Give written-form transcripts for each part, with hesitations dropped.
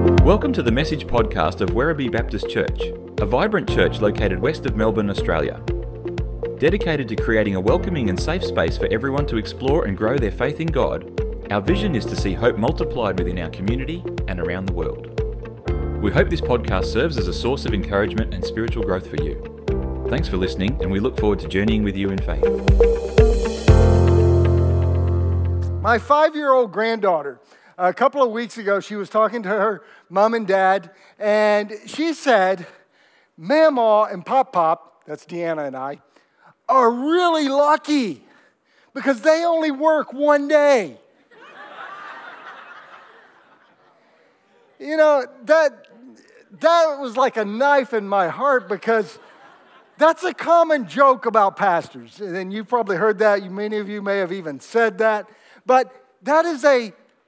Welcome to the Message podcast of Werribee Baptist Church, a vibrant church located west of Melbourne, Australia. Dedicated to creating a welcoming and safe space for everyone to explore and grow their faith in God, our vision is to see hope multiplied within our community and around the world. We hope this podcast serves as a source of encouragement and spiritual growth for you. Thanks for listening, and we look forward to journeying with you in faith. My 5-year-old granddaughter, a couple of weeks ago, she was talking to her mom and dad, and she said, Mamaw and Pop, that's Deanna and I, are really lucky because they only work one day. You know, that was like a knife in my heart because that's a common joke about pastors. And you've probably heard that. Many of you may have even said that. But that is a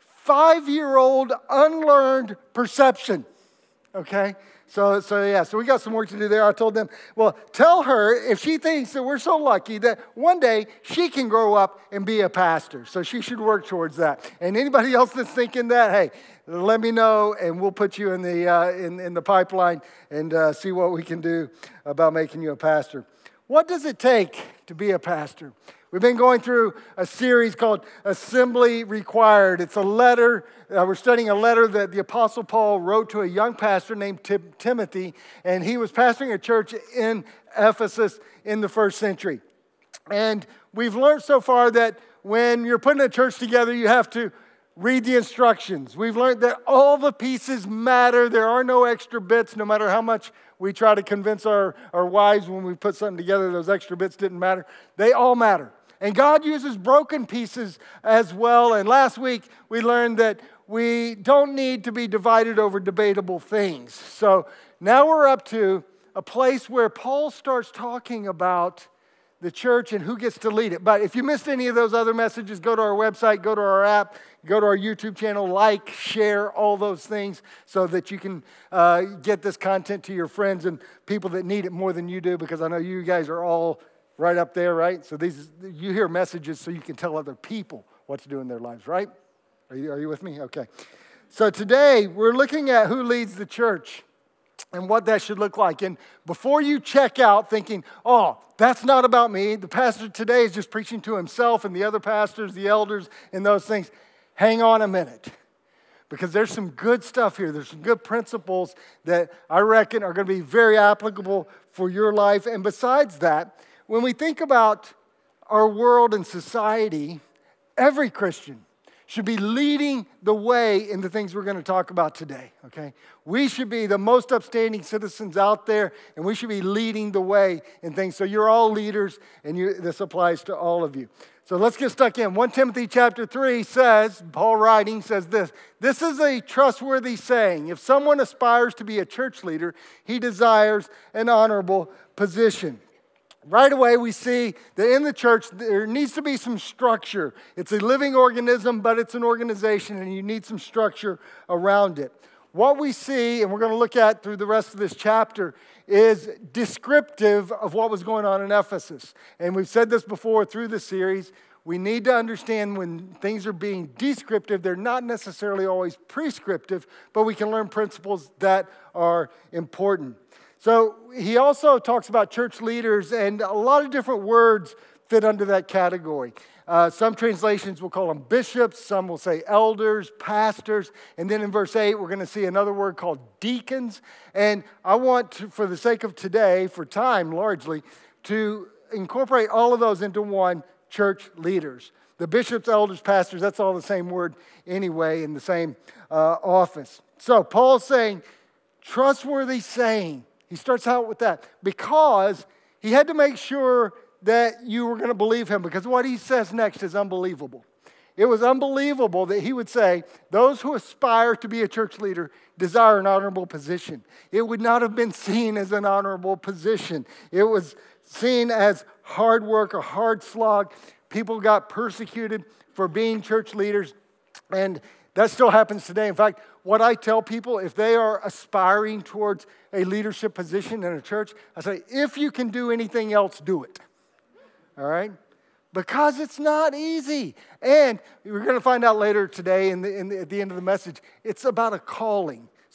5-year-old unlearned perception, okay? So we got some work to do there. I told them, well, tell her if she thinks that we're so lucky that one day she can grow up and be a pastor. So she should work towards that. And anybody else that's thinking that, hey, let me know, and we'll put you in the pipeline and see what we can do about making you a pastor. What does it take to be a pastor? We've been going through a series called Assembly Required. It's a letter, we're studying a letter that the Apostle Paul wrote to a young pastor named Timothy, and he was pastoring a church in Ephesus in the first century. And we've learned so far that when you're putting a church together, you have to read the instructions. We've learned that all the pieces matter. There are no extra bits, no matter how much we try to convince our wives when we put something together, those extra bits didn't matter. They all matter. And God uses broken pieces as well. And last week, we learned that we don't need to be divided over debatable things. So now we're up to a place where Paul starts talking about the church and who gets to lead it. But if you missed any of those other messages, go to our website, go to our app, go to our YouTube channel, like, share, all those things so that you can get this content to your friends and people that need it more than you do, because I know you guys are all right up there, right? So you hear messages so you can tell other people what to do in their lives, right? Are you with me? Okay. So today we're looking at who leads the church and what that should look like. And before you check out thinking, oh, that's not about me, the pastor today is just preaching to himself and the other pastors, the elders, and those things, hang on a minute. Because there's some good stuff here. There's some good principles that I reckon are going to be very applicable for your life. And besides that, when we think about our world and society, every Christian should be leading the way in the things we're going to talk about today, okay? We should be the most upstanding citizens out there, and we should be leading the way in things. So you're all leaders, and this applies to all of you. So let's get stuck in. 1 Timothy chapter 3 says, Paul writing says this, "This is a trustworthy saying. If someone aspires to be a church leader, he desires an honorable position." Right away, we see that in the church, there needs to be some structure. It's a living organism, but it's an organization, and you need some structure around it. What we see, and we're going to look at through the rest of this chapter, is descriptive of what was going on in Ephesus. And we've said this before through the series. We need to understand when things are being descriptive, they're not necessarily always prescriptive, but we can learn principles that are important. So he also talks about church leaders, and a lot of different words fit under that category. Some translations will call them bishops, some will say elders, pastors, and then in verse 8 we're going to see another word called deacons. And I want to, for the sake of today, for time largely, to incorporate all of those into one: church leaders. The bishops, elders, pastors, that's all the same word anyway, in the same office. So Paul's saying, trustworthy saying. He starts out with that because he had to make sure that you were going to believe him, because what he says next is unbelievable. It was unbelievable that he would say, those who aspire to be a church leader desire an honorable position. It would not have been seen as an honorable position. It was seen as hard work, a hard slog. People got persecuted for being church leaders, and that still happens today. In fact, what I tell people, if they are aspiring towards a leadership position in a church, I say, if you can do anything else, do it. All right? Because it's not easy. And we're going to find out later today at the end of the message, it's about a calling.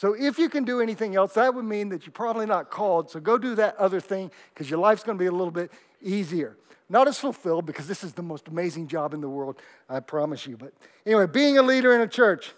So if you can do anything else, that would mean that you're probably not called. So go do that other thing because your life's going to be a little bit easier. Not as fulfilled because this is the most amazing job in the world, I promise you. But anyway, being a leader in a church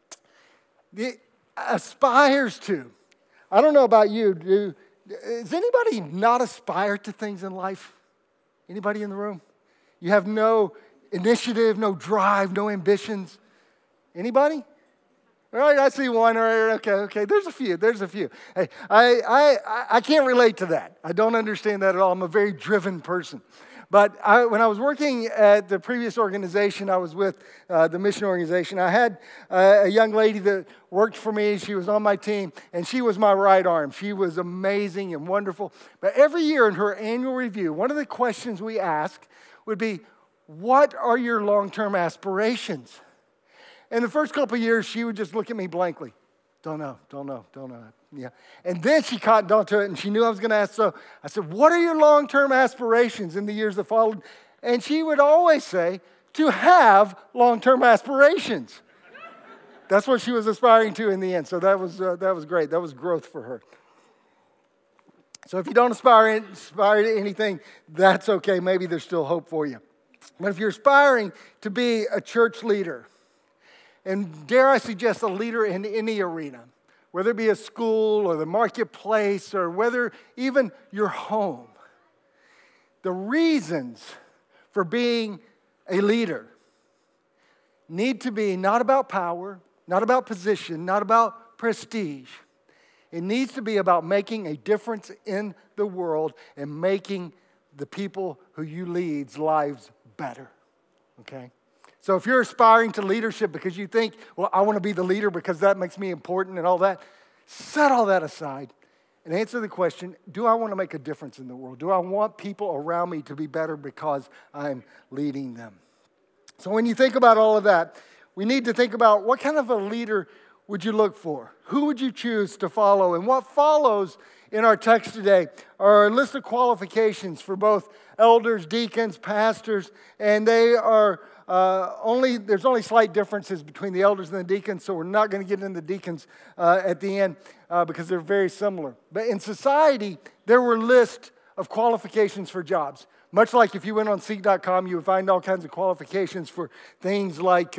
aspires to. I don't know about you. Does anybody not aspire to things in life? Anybody in the room? You have no initiative, no drive, no ambitions. Anybody? All right, I see one. All right, okay. There's a few. Hey, I can't relate to that. I don't understand that at all. I'm a very driven person. But when I was working at the previous organization I was with, the mission organization, I had a young lady that worked for me. She was on my team, and she was my right arm. She was amazing and wonderful. But every year in her annual review, one of the questions we asked would be, what are your long-term aspirations? And the first couple of years, she would just look at me blankly. Don't know. Yeah. And then she caught onto it, and she knew I was going to ask. So I said, what are your long-term aspirations in the years that followed? And she would always say, to have long-term aspirations. That's what she was aspiring to in the end. So that was great. That was growth for her. So if you don't aspire to anything, that's okay. Maybe there's still hope for you. But if you're aspiring to be a church leader, and dare I suggest a leader in any arena, whether it be a school or the marketplace or whether even your home, the reasons for being a leader need to be not about power, not about position, not about prestige. It needs to be about making a difference in the world and making the people who you lead's lives better, okay? So if you're aspiring to leadership because you think, well, I want to be the leader because that makes me important and all that, set all that aside and answer the question, do I want to make a difference in the world? Do I want people around me to be better because I'm leading them? So when you think about all of that, we need to think about what kind of a leader would you look for? Who would you choose to follow? And what follows in our text today are a list of qualifications for both elders, deacons, pastors, and they are there's only slight differences between the elders and the deacons, so we're not going to get into the deacons at the end because they're very similar. But in society, there were lists of qualifications for jobs. Much like if you went on Seek.com, you would find all kinds of qualifications for things like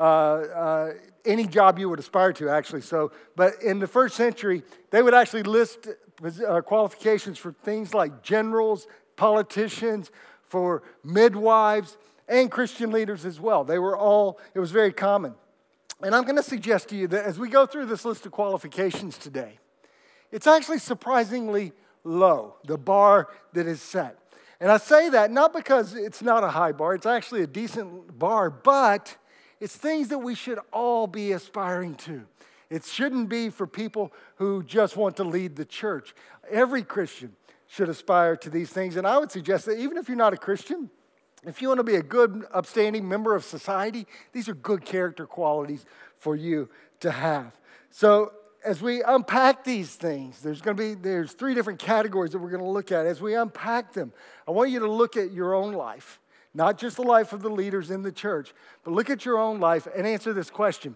any job you would aspire to, actually. But in the first century, they would actually list qualifications for things like generals, politicians, for midwives, and Christian leaders as well. It was very common. And I'm going to suggest to you that as we go through this list of qualifications today, it's actually surprisingly low, the bar that is set. And I say that not because it's not a high bar, it's actually a decent bar, but it's things that we should all be aspiring to. It shouldn't be for people who just want to lead the church. Every Christian should aspire to these things. And I would suggest that even if you're not a Christian, if you want to be a good, upstanding member of society, these are good character qualities for you to have. So as we unpack these things, there's three different categories that we're going to look at. As we unpack them, I want you to look at your own life, not just the life of the leaders in the church, but look at your own life and answer this question.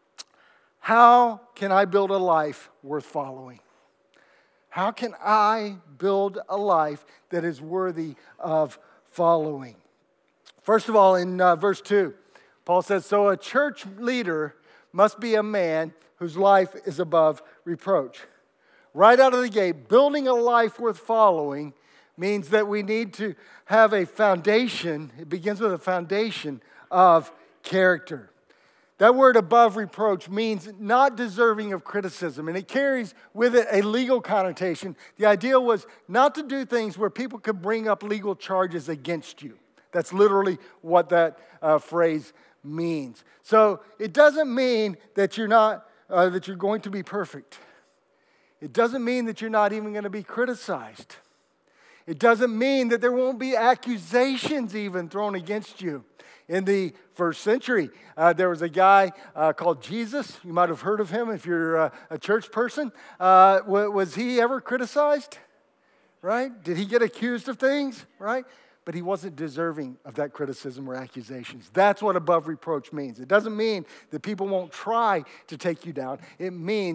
How can I build a life worth following? How can I build a life that is worthy of following? First of all, in verse 2, Paul says, so a church leader must be a man whose life is above reproach. Right out of the gate, building a life worth following means that we need to have a foundation. It begins with a foundation of character. That word above reproach means not deserving of criticism, and it carries with it a legal connotation. The idea was not to do things where people could bring up legal charges against you. That's literally what that phrase means. So it doesn't mean that you're going to be perfect. It doesn't mean that you're not even going to be criticized. It doesn't mean that there won't be accusations even thrown against you. In the first century, there was a guy called Jesus. You might have heard of him if you're a church person. Was he ever criticized? Right? Did he get accused of things? Right? But he wasn't deserving of that criticism or accusations. That's what above reproach means. It doesn't mean that people won't try to take you down. It means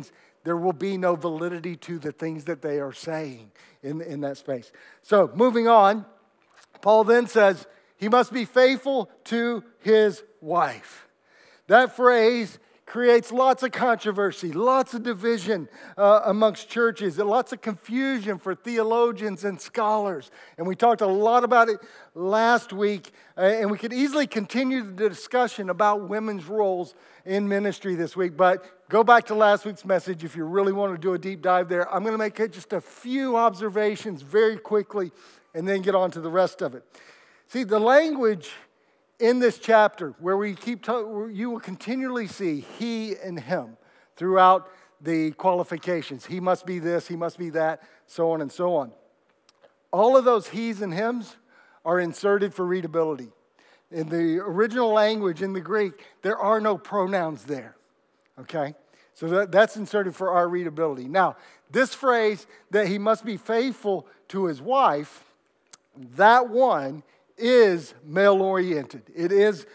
there will be no validity to the things that they are saying in that space. So moving on, Paul then says he must be faithful to his wife. That phrase creates lots of controversy, lots of division amongst churches, and lots of confusion for theologians and scholars. And we talked a lot about it last week, and we could easily continue the discussion about women's roles in ministry this week. But go back to last week's message if you really want to do a deep dive there. I'm going to make just a few observations very quickly and then get on to the rest of it. See, the language in this chapter where we you will continually see he and him throughout the qualifications. He must be this, he must be that, so on and so on. All of those he's and hims are inserted for readability. In the original language, in the Greek, there are no pronouns there, okay? So that's inserted for our readability. Now, this phrase that he must be faithful to his wife, that one is male-oriented. It is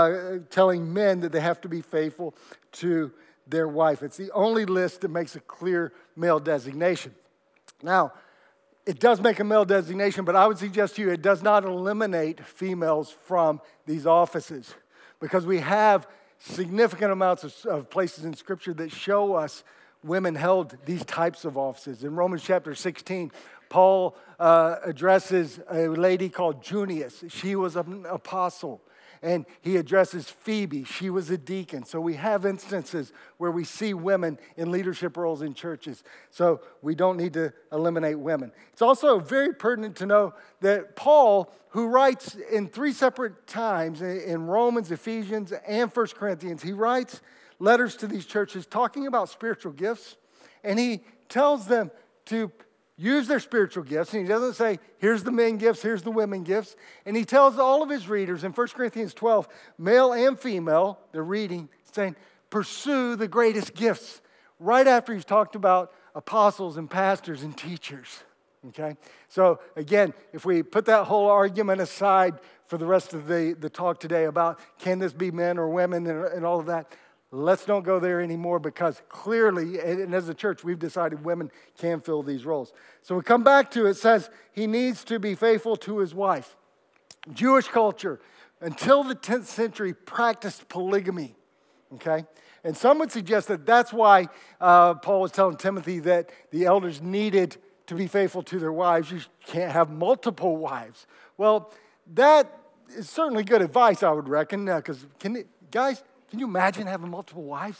telling men that they have to be faithful to their wife. It's the only list that makes a clear male designation. Now, it does make a male designation, but I would suggest to you it does not eliminate females from these offices, because we have significant amounts of places in Scripture that show us women held these types of offices. In Romans chapter 16, Paul addresses a lady called Junius. She was an apostle. And he addresses Phoebe. She was a deacon. So we have instances where we see women in leadership roles in churches. So we don't need to eliminate women. It's also very pertinent to know that Paul, who writes in 3 separate times in Romans, Ephesians, and 1 Corinthians, he writes letters to these churches talking about spiritual gifts. And he tells them to use their spiritual gifts. And he doesn't say, here's the men gifts, here's the women gifts. And he tells all of his readers in 1 Corinthians 12, male and female, they're reading, saying, pursue the greatest gifts. Right after he's talked about apostles and pastors and teachers. Okay? So again, if we put that whole argument aside for the rest of the talk today about can this be men or women and all of that, let's don't go there anymore, because clearly, and as a church, we've decided women can fill these roles. So we come back to it says he needs to be faithful to his wife. Jewish culture, until the 10th century, practiced polygamy, okay? And some would suggest that that's why Paul was telling Timothy that the elders needed to be faithful to their wives. You can't have multiple wives. Well, that is certainly good advice, I would reckon, because guys, can you imagine having multiple wives?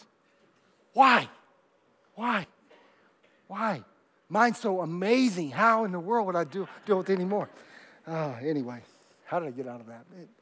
Why? Why? Why? Mine's so amazing. How in the world would I deal with any more? Anyway, how did I get out of that?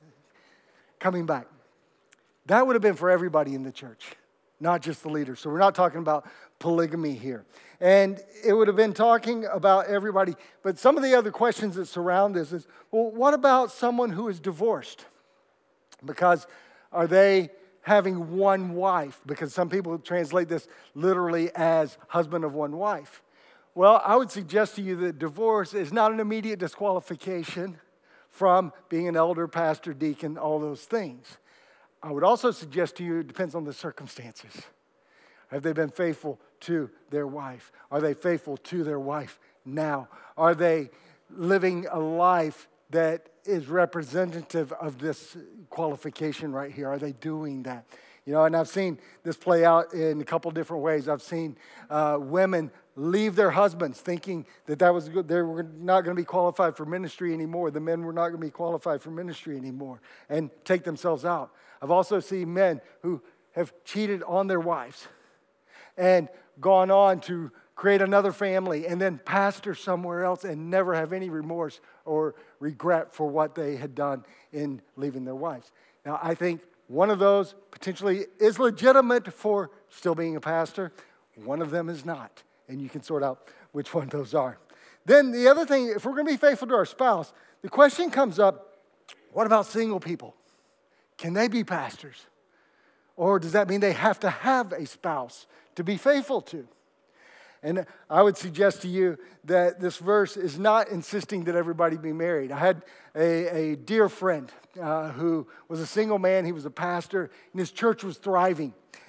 Coming back. That would have been for everybody in the church, not just the leaders. So we're not talking about polygamy here. And it would have been talking about everybody. But some of the other questions that surround this is, well, what about someone who is divorced? Because are they having one wife? Because some people translate this literally as husband of one wife. Well, I would suggest to you that divorce is not an immediate disqualification from being an elder, pastor, deacon, all those things. I would also suggest to you it depends on the circumstances. Have they been faithful to their wife? Are they faithful to their wife now? Are they living a life that is representative of this qualification right here? Are they doing that? You know, and I've seen this play out in a couple different ways. I've seen women leave their husbands thinking that was good. They were not going to be qualified for ministry anymore. The men were not going to be qualified for ministry anymore and take themselves out. I've also seen men who have cheated on their wives and gone on to create another family and then pastor somewhere else and never have any remorse or regret for what they had done in leaving their wives. Now, I think one of those potentially is legitimate for still being a pastor. One of them is not. And you can sort out which one those are. Then the other thing, if we're going to be faithful to our spouse, the question comes up, what about single people? Can they be pastors? Or does that mean they have to have a spouse to be faithful to? And I would suggest to you that this verse is not insisting that everybody be married. I had a dear friend who was a single man. He was a pastor, and his church was thriving.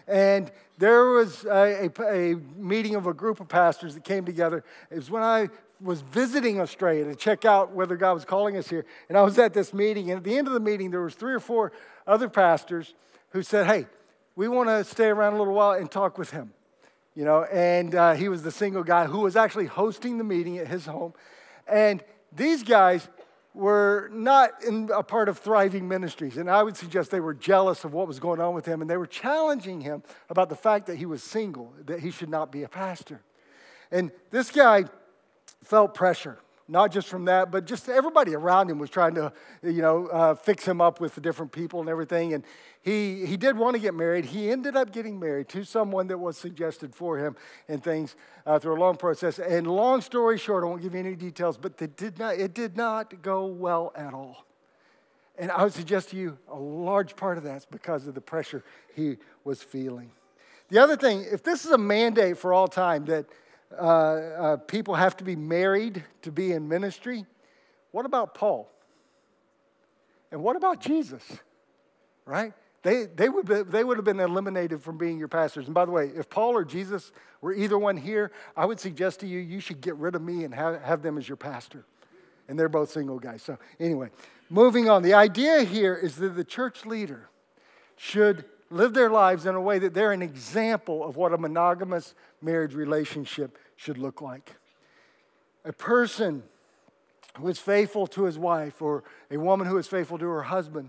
And there was a meeting of a group of pastors that came together. It was when I was visiting Australia to check out whether God was calling us here. And I was at this meeting, and at the end of the meeting, there was 3 or 4 other pastors who said, hey, we want to stay around a little while and talk with him. And he was the single guy who was actually hosting the meeting at his home. And these guys were not a part of Thriving Ministries. And I would suggest they were jealous of what was going on with him. And they were challenging him about the fact that he was single, that he should not be a pastor. And this guy felt pressure, not just from that, but just everybody around him was trying to, fix him up with the different people and everything. And he did want to get married. He ended up getting married to someone that was suggested for him and things through a long process. And long story short, I won't give you any details, but it did not go well at all. And I would suggest to you a large part of that's because of the pressure he was feeling. The other thing, if this is a mandate for all time that people have to be married to be in ministry, what about Paul? And what about Jesus? Right? They would have been eliminated from being your pastors. And by the way, if Paul or Jesus were either one here, I would suggest to you, you should get rid of me and have them as your pastor. And they're both single guys. So anyway, moving on. The idea here is that the church leader should live their lives in a way that they're an example of what a monogamous marriage relationship should look like. A person who is faithful to his wife, or a woman who is faithful to her husband,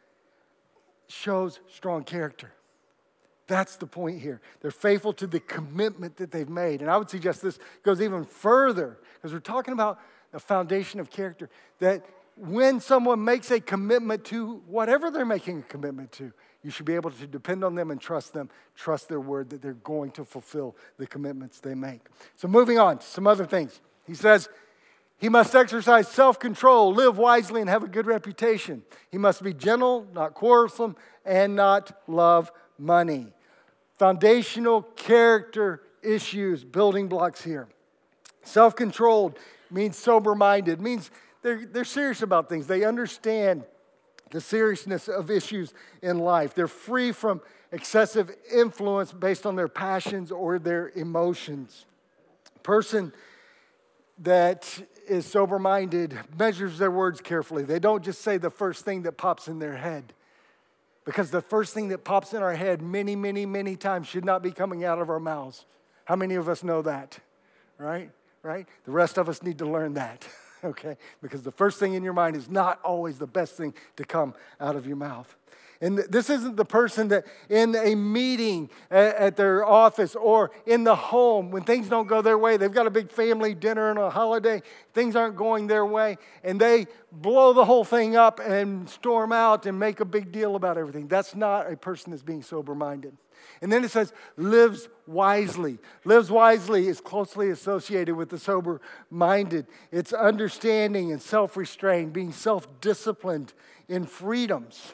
shows strong character. That's the point here. They're faithful to the commitment that they've made. And I would suggest this goes even further, because we're talking about a foundation of character, that when someone makes a commitment to whatever they're making a commitment to, you should be able to depend on them and trust their word that they're going to fulfill the commitments they make. So moving on to some other things. He says, he must exercise self-control, live wisely, and have a good reputation. He must be gentle, not quarrelsome, and not love money. Foundational character issues, building blocks here. Self-controlled means sober-minded, means they're serious about things. They understand the seriousness of issues in life. They're free from excessive influence based on their passions or their emotions. A person that is sober-minded measures their words carefully. They don't just say the first thing that pops in their head. Because the first thing that pops in our head many, many, many times should not be coming out of our mouths. How many of us know that? Right? The rest of us need to learn that. Okay? Because the first thing in your mind is not always the best thing to come out of your mouth. And this isn't the person that in a meeting at their office or in the home, when things don't go their way, they've got a big family dinner and a holiday, things aren't going their way, and they blow the whole thing up and storm out and make a big deal about everything. That's not a person that's being sober-minded. And then it says, lives wisely. Lives wisely is closely associated with the sober-minded. It's understanding and self-restraint, being self-disciplined in freedoms.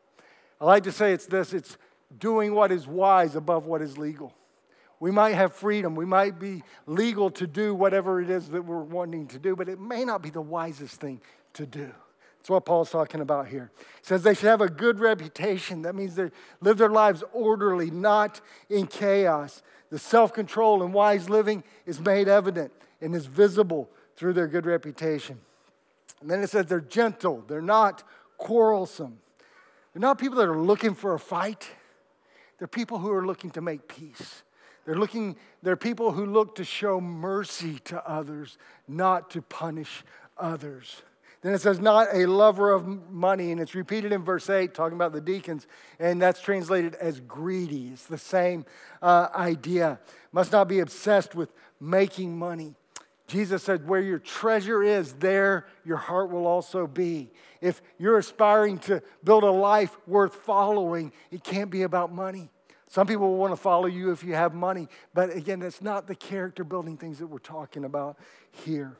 I like to say it's doing what is wise above what is legal. We might have freedom. We might be legal to do whatever it is that we're wanting to do, but it may not be the wisest thing to do. That's what Paul's talking about here. He says they should have a good reputation. That means they live their lives orderly, not in chaos. The self-control and wise living is made evident and is visible through their good reputation. And then it says they're gentle. They're not quarrelsome. They're not people that are looking for a fight. They're people who are looking to make peace. They're people who look to show mercy to others, not to punish others. Then it says, not a lover of money, and it's repeated in verse 8, talking about the deacons, and that's translated as greedy. It's the same idea. Must not be obsessed with making money. Jesus said, where your treasure is, there your heart will also be. If you're aspiring to build a life worth following, it can't be about money. Some people will want to follow you if you have money, but again, that's not the character building things that we're talking about here.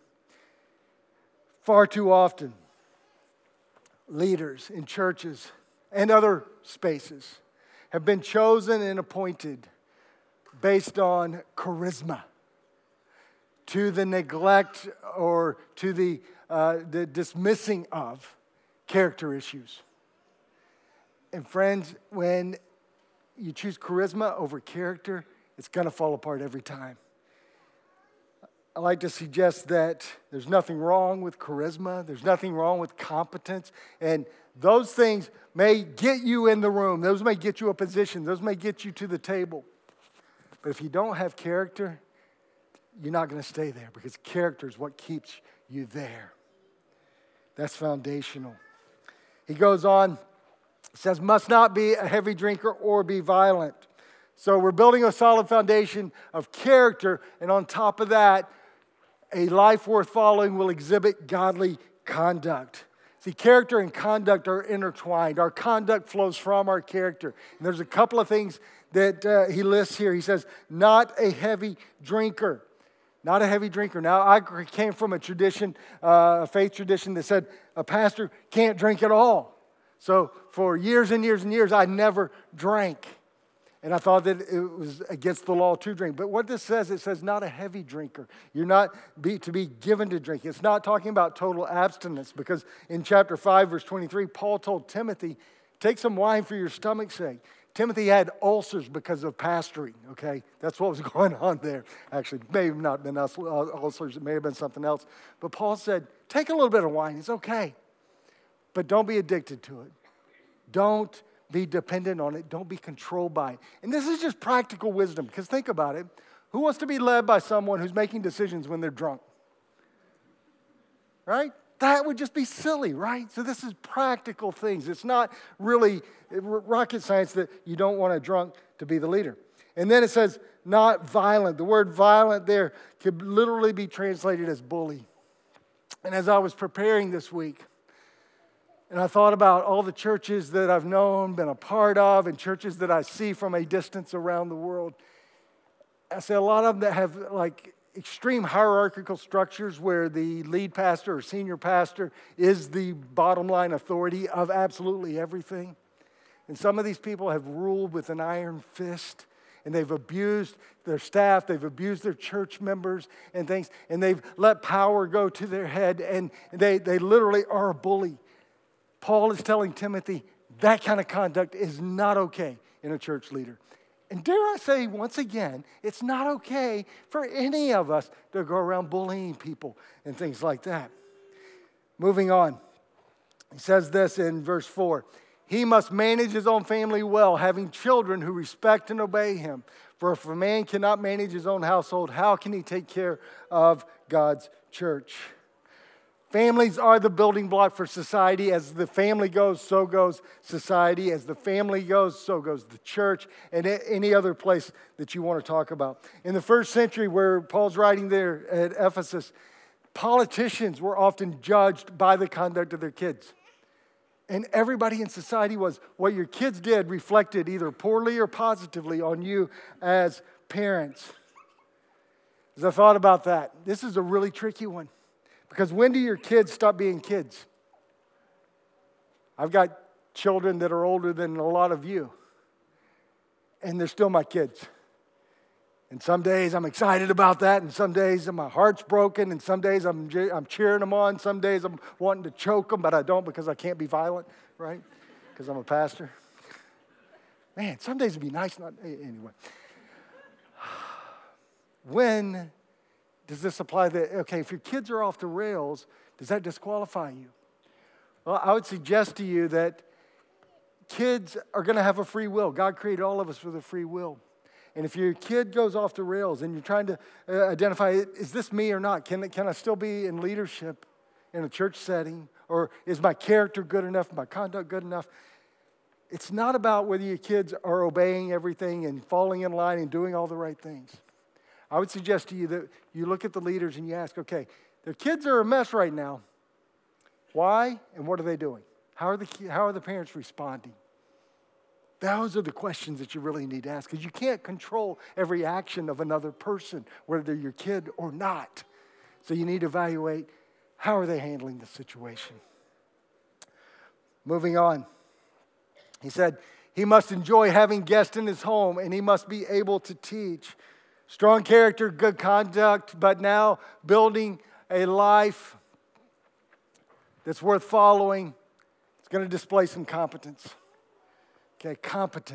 Far too often, leaders in churches and other spaces have been chosen and appointed based on charisma, to the neglect or to the dismissing of character issues. And friends, when you choose charisma over character, it's going to fall apart every time. I like to suggest that there's nothing wrong with charisma. There's nothing wrong with competence. And those things may get you in the room. Those may get you a position. Those may get you to the table. But if you don't have character, you're not going to stay there, because character is what keeps you there. That's foundational. He goes on, says, must not be a heavy drinker or be violent. So we're building a solid foundation of character, and on top of that, a life worth following will exhibit godly conduct. See, character and conduct are intertwined. Our conduct flows from our character. And there's a couple of things that he lists here. He says, not a heavy drinker. Not a heavy drinker. Now, I came from a tradition, a faith tradition that said a pastor can't drink at all. So for years and years and years, I never drank. And I thought that it was against the law to drink. But what this says, it says not a heavy drinker. You're not to be given to drink. It's not talking about total abstinence, because in chapter 5, verse 23, Paul told Timothy, take some wine for your stomach's sake. Timothy had ulcers because of pastoring, okay? That's what was going on there. Actually, it may have not been ulcers. It may have been something else. But Paul said, take a little bit of wine. It's okay. But don't be addicted to it. Don't be dependent on it. Don't be controlled by it. And this is just practical wisdom, because think about it. Who wants to be led by someone who's making decisions when they're drunk? Right? That would just be silly, right? So this is practical things. It's not really rocket science that you don't want a drunk to be the leader. And then it says, not violent. The word violent there could literally be translated as bully. And as I was preparing this week, and I thought about all the churches that I've known, been a part of, and churches that I see from a distance around the world, I say a lot of them that have like extreme hierarchical structures where the lead pastor or senior pastor is the bottom line authority of absolutely everything. And some of these people have ruled with an iron fist, and they've abused their staff, they've abused their church members and things, and they've let power go to their head, and they literally are a bully. Paul is telling Timothy that kind of conduct is not okay in a church leader. And dare I say, once again, it's not okay for any of us to go around bullying people and things like that. Moving on, he says this in verse 4. He must manage his own family well, having children who respect and obey him. For if a man cannot manage his own household, how can he take care of God's church? Families are the building block for society. As the family goes, so goes society. As the family goes, so goes the church, and any other place that you want to talk about. In the first century, where Paul's writing there at Ephesus, politicians were often judged by the conduct of their kids. And everybody in society was, what your kids did reflected either poorly or positively on you as parents. As I thought about that, this is a really tricky one. Because when do your kids stop being kids? I've got children that are older than a lot of you, and they're still my kids. And some days I'm excited about that, and some days my heart's broken, and some days I'm cheering them on. Some days I'm wanting to choke them, but I don't, because I can't be violent, right? Because I'm a pastor. Man, some days it'd be nice. Anyway. When does this apply that, okay, if your kids are off the rails, does that disqualify you? Well, I would suggest to you that kids are going to have a free will. God created all of us with a free will. And if your kid goes off the rails and you're trying to identify, is this me or not? Can I still be in leadership in a church setting? Or is my character good enough, my conduct good enough? It's not about whether your kids are obeying everything and falling in line and doing all the right things. I would suggest to you that you look at the leaders and you ask, okay, their kids are a mess right now. Why and what are they doing? How are the parents responding? Those are the questions that you really need to ask, because you can't control every action of another person, whether they're your kid or not. So you need to evaluate, how are they handling the situation? Moving on. He said, he must enjoy having guests in his home, and he must be able to teach. Strong character, good conduct, but now building a life that's worth following. It's going to display some competence. Okay, competence.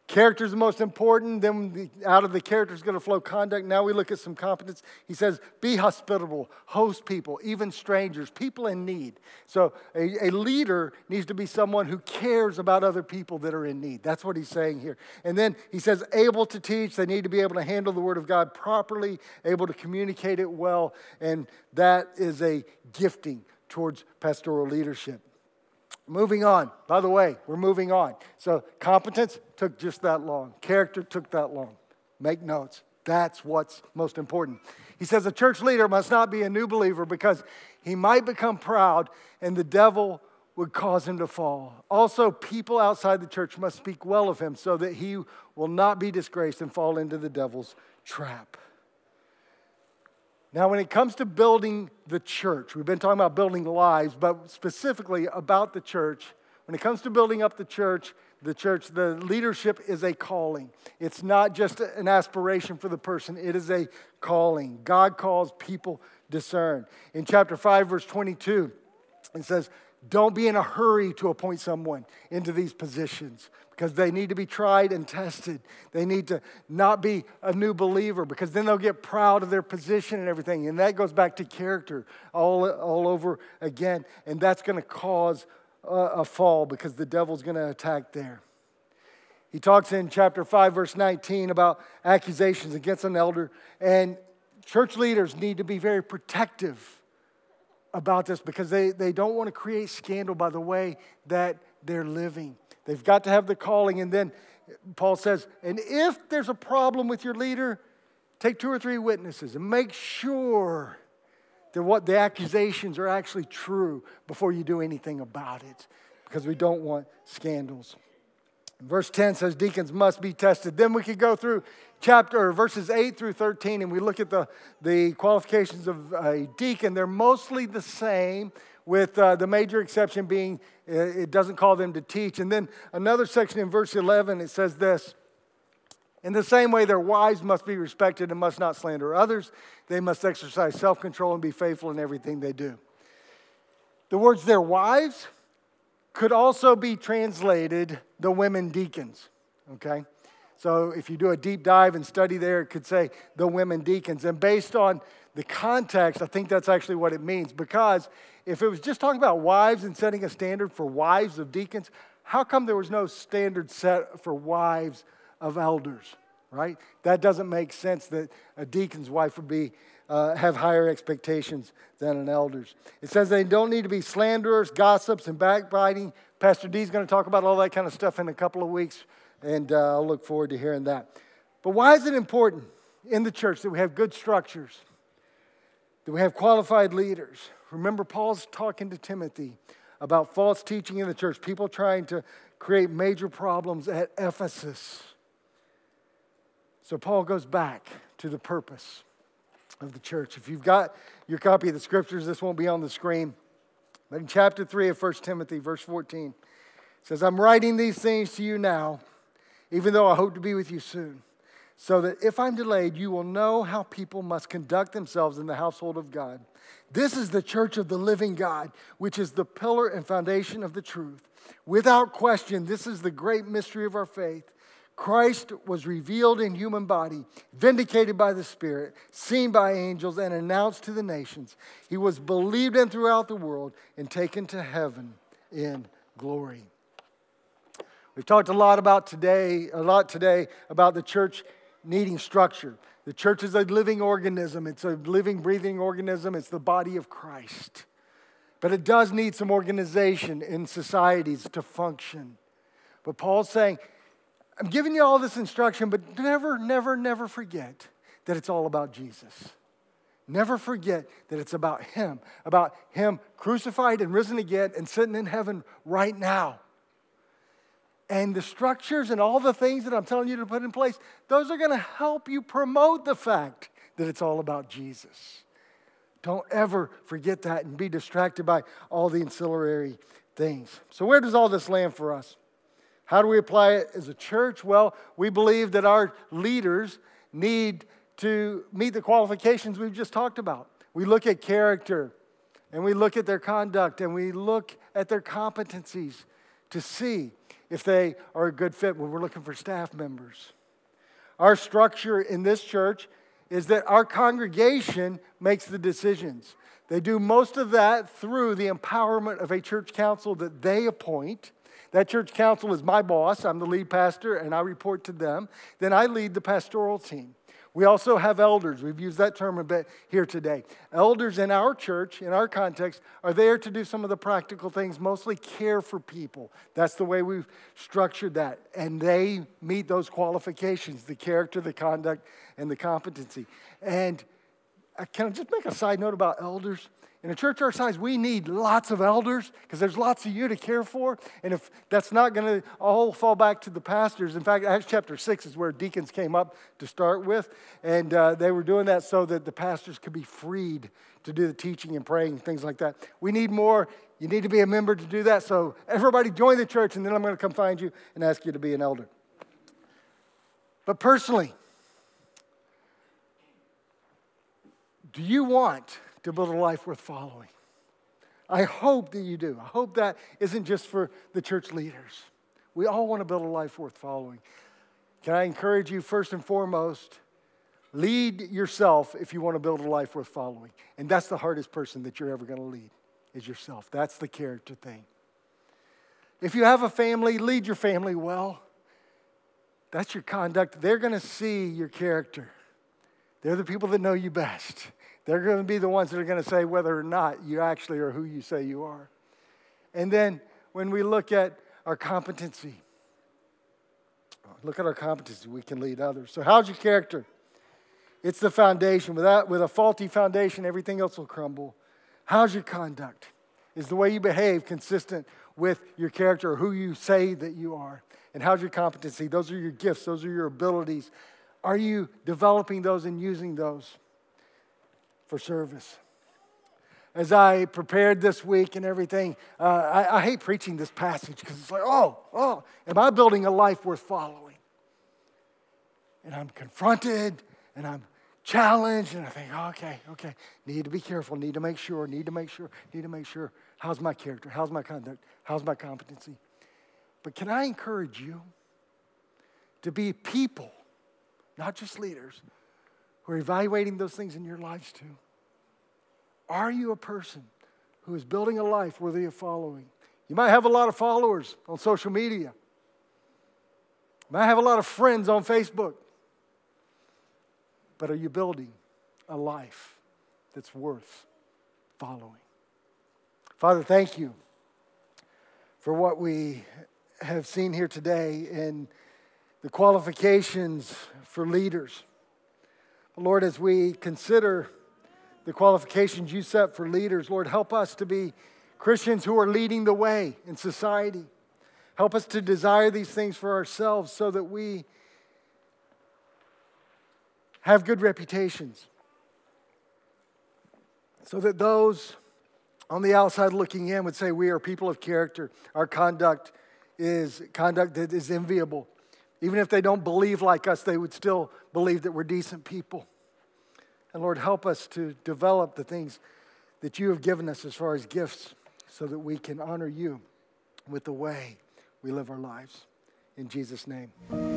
Character is the most important. Then out of the character is going to flow conduct. Now we look at some competence. He says, be hospitable, host people, even strangers, people in need. So a leader needs to be someone who cares about other people that are in need. That's what he's saying here. And then he says, able to teach. They need to be able to handle the Word of God properly, able to communicate it well. And that is a gifting towards pastoral leadership. Moving on. By the way, we're moving on. So competence took just that long. Character took that long. Make notes. That's what's most important. He says a church leader must not be a new believer because he might become proud and the devil would cause him to fall. Also, people outside the church must speak well of him so that he will not be disgraced and fall into the devil's trap. Now, when it comes to building the church, we've been talking about building lives, but specifically about the church. When it comes to building up the church, the leadership is a calling. It's not just an aspiration for the person. It is a calling. God calls, people discern. In chapter 5, verse 22, it says, don't be in a hurry to appoint someone into these positions because they need to be tried and tested. They need to not be a new believer because then they'll get proud of their position and everything. And that goes back to character all over again. And that's going to cause a fall because the devil's going to attack there. He talks in chapter 5, verse 19 about accusations against an elder. And church leaders need to be very protective about this because they don't want to create scandal by the way that they're living. They've got to have the calling. And then Paul says, and if there's a problem with your leader, take 2 or 3 witnesses and make sure that what the accusations are actually true before you do anything about it because we don't want scandals. Verse 10 says deacons must be tested. Then we could go through verses 8 through 13 and we look at the qualifications of a deacon. They're mostly the same with the major exception being it doesn't call them to teach. And then another section in verse 11, it says this. In the same way, their wives must be respected and must not slander others. They must exercise self-control and be faithful in everything they do. The words their wives could also be translated the women deacons, okay? So if you do a deep dive and study there, it could say the women deacons. And based on the context, I think that's actually what it means. Because if it was just talking about wives and setting a standard for wives of deacons, how come there was no standard set for wives of elders, right? That doesn't make sense that a deacon's wife would be have higher expectations than an elder's. It says they don't need to be slanderers, gossips, and backbiting. Pastor D's going to talk about all that kind of stuff in a couple of weeks, and I'll look forward to hearing that. But why is it important in the church that we have good structures, that we have qualified leaders? Remember, Paul's talking to Timothy about false teaching in the church, people trying to create major problems at Ephesus. So Paul goes back to the purpose of the church. If you've got your copy of the scriptures, this won't be on the screen. But in chapter 3 of 1 Timothy, verse 14, it says, I'm writing these things to you now, even though I hope to be with you soon, so that if I'm delayed, you will know how people must conduct themselves in the household of God. This is the church of the living God, which is the pillar and foundation of the truth. Without question, this is the great mystery of our faith. Christ was revealed in human body, vindicated by the Spirit, seen by angels, and announced to the nations. He was believed in throughout the world and taken to heaven in glory. We've talked a lot today about the church needing structure. The church is a living organism. It's a living, breathing organism. It's the body of Christ. But it does need some organization in societies to function. But Paul's saying, I'm giving you all this instruction, but never forget that it's all about Jesus. Never forget that it's about Him crucified and risen again and sitting in heaven right now. And the structures and all the things that I'm telling you to put in place, those are going to help you promote the fact that it's all about Jesus. Don't ever forget that and be distracted by all the ancillary things. So where does all this land for us? How do we apply it as a church? Well, we believe that our leaders need to meet the qualifications we've just talked about. We look at character, and we look at their conduct, and we look at their competencies to see if they are a good fit when we're looking for staff members. Our structure in this church is that our congregation makes the decisions. They do most of that through the empowerment of a church council that they appoint. That church council is my boss. I'm the lead pastor, and I report to them. Then I lead the pastoral team. We also have elders. We've used that term a bit here today. Elders in our church, in our context, are there to do some of the practical things, mostly care for people. That's the way we've structured that. And they meet those qualifications, the character, the conduct, and the competency. And can I just make a side note about elders? In a church our size, we need lots of elders because there's lots of you to care for. And if that's not going to all fall back to the pastors, in fact, Acts chapter 6 is where deacons came up to start with. And they were doing that so that the pastors could be freed to do the teaching and praying, things like that. We need more. You need to be a member to do that. So everybody join the church, and then I'm going to come find you and ask you to be an elder. But personally, do you want to build a life worth following? I hope that you do. I hope that isn't just for the church leaders. We all want to build a life worth following. Can I encourage you, first and foremost, lead yourself if you want to build a life worth following. And that's the hardest person that you're ever going to lead, is yourself. That's the character thing. If you have a family, lead your family well. That's your conduct. They're going to see your character. They're the people that know you best. They're going to be the ones that are going to say whether or not you actually are who you say you are. And then when we look at our competency, we can lead others. So how's your character? It's the foundation. With a faulty foundation, everything else will crumble. How's your conduct? Is the way you behave consistent with your character or who you say that you are? And how's your competency? Those are your gifts. Those are your abilities. Are you developing those and using those for service? As I prepared this week and everything, I hate preaching this passage because it's like, oh, am I building a life worth following? And I'm confronted and I'm challenged and I think, okay, need to be careful, need to make sure. How's my character? How's my conduct? How's my competency? But can I encourage you to be people, not just leaders, who are evaluating those things in your lives too? Are you a person who is building a life worthy of following? You might have a lot of followers on social media. You might have a lot of friends on Facebook. But are you building a life that's worth following? Father, thank you for what we have seen here today and the qualifications for leaders. Lord, as we consider the qualifications you set for leaders, Lord, help us to be Christians who are leading the way in society. Help us to desire these things for ourselves so that we have good reputations. So that those on the outside looking in would say we are people of character. Our conduct that is enviable. Even if they don't believe like us, they would still believe that we're decent people. And Lord, help us to develop the things that you have given us as far as gifts so that we can honor you with the way we live our lives. In Jesus' name.